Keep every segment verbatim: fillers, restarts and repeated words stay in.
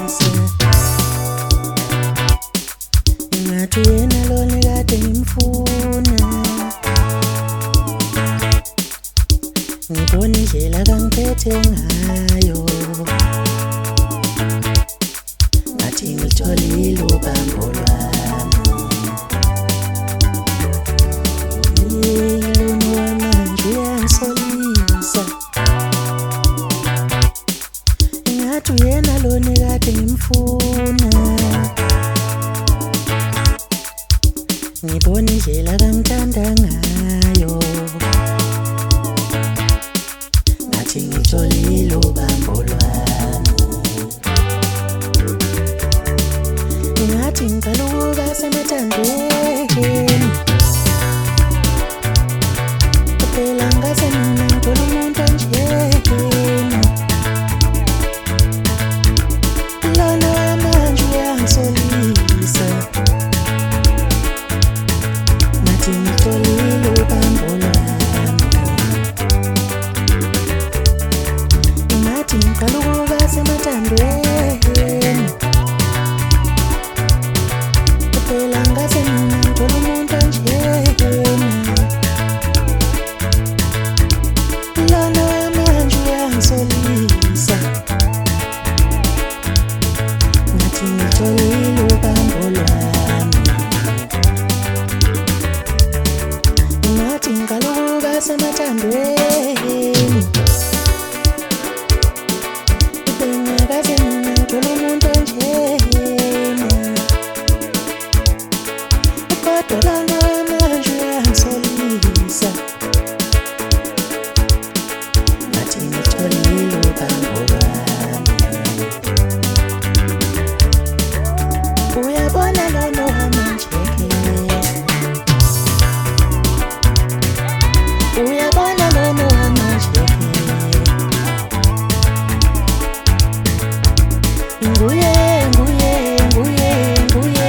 Ngathi yena lona kade ngimfuna, ngibona indlela kangiphethe ngayo, ngathi ngilitholile ubambo lwami. Lona wamanje uyangisolisa, ngathi uyena lona kade ngimfuna, ngibona indlela kangithanda ngayo, ngathi ngilitholile ubambo lwami. Ngathi ngicela ukuba semathandweni, phela ngase mina ngithola umuntu onjena. Lona manje uyangisolisa, ngathi ngilitholile ubambo lwami. Ngathi ngicela ukuba semathandweni, phela ngase mina ngithola umuntu onjena. Lona manje uyangisolisa, ngathi ngilitholile ubambo lwami. Ngathi ngicela ukuba semathandweni, ngase mina ngithola umuntu onjena. Kodwa lona manje uyangisolisa, ngathi ngilitholile ubambo lwami. Uyabona lona wamanje, uyabona lona wamanje, nguye nguye nguye nguye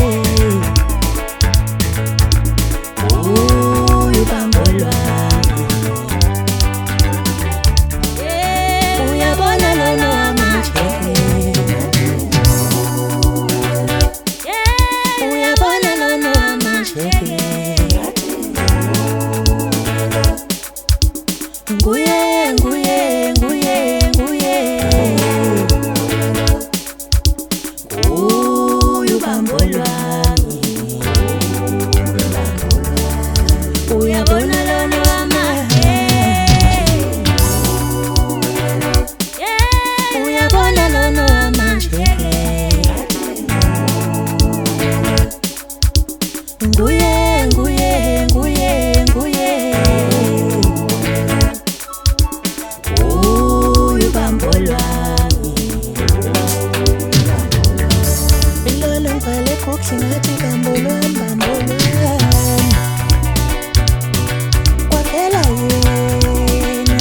uyu bambo lwami. Uyabona lona wamanje, uyabona lona wamanje, nguye nguye nguye nguye uyu bambo lwami. Uyabona lona wamanje, uyabona lona wamanje, nguye nguye nguye nguye uyu bambo lwami. Lona ngibhale kuhle ngathi bambo lwami, bambo lwami, kwaphela yena.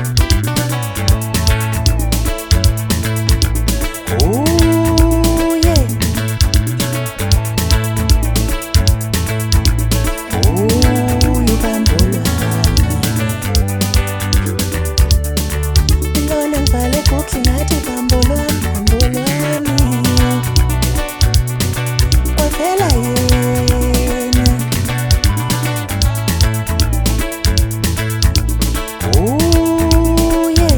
Uye uyu bambo lwami. Lona ngibhale kuhle ngathi bambo lwami, bambo lwami, kwaphela yena. Uye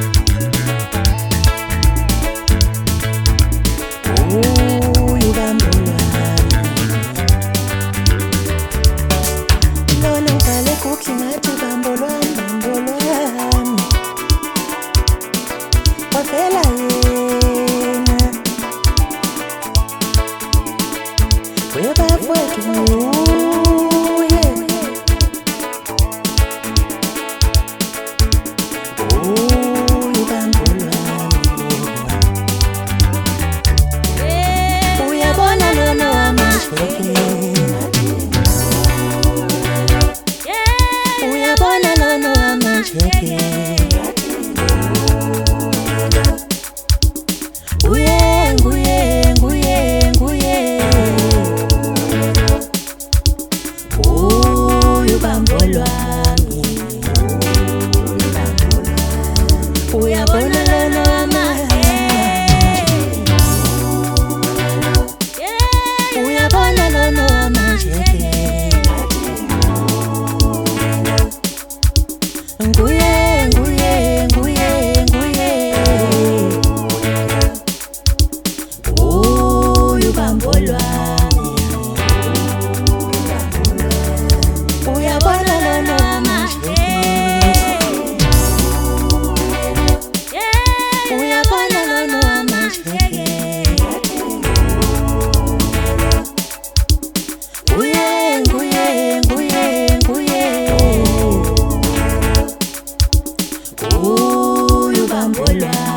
uyu bambo lwami. Lona ngibhale kuhle ngathi bambo lwami, bambo lwami, kwaphela yena. Webafowethu nguye, uyu bambo lwami. Uyabona lona wamanje, uyabona lona wamanje, nguye nguye nguye nguye uyu bambo lwami. Uyabona lona wamanje, bambo lwami.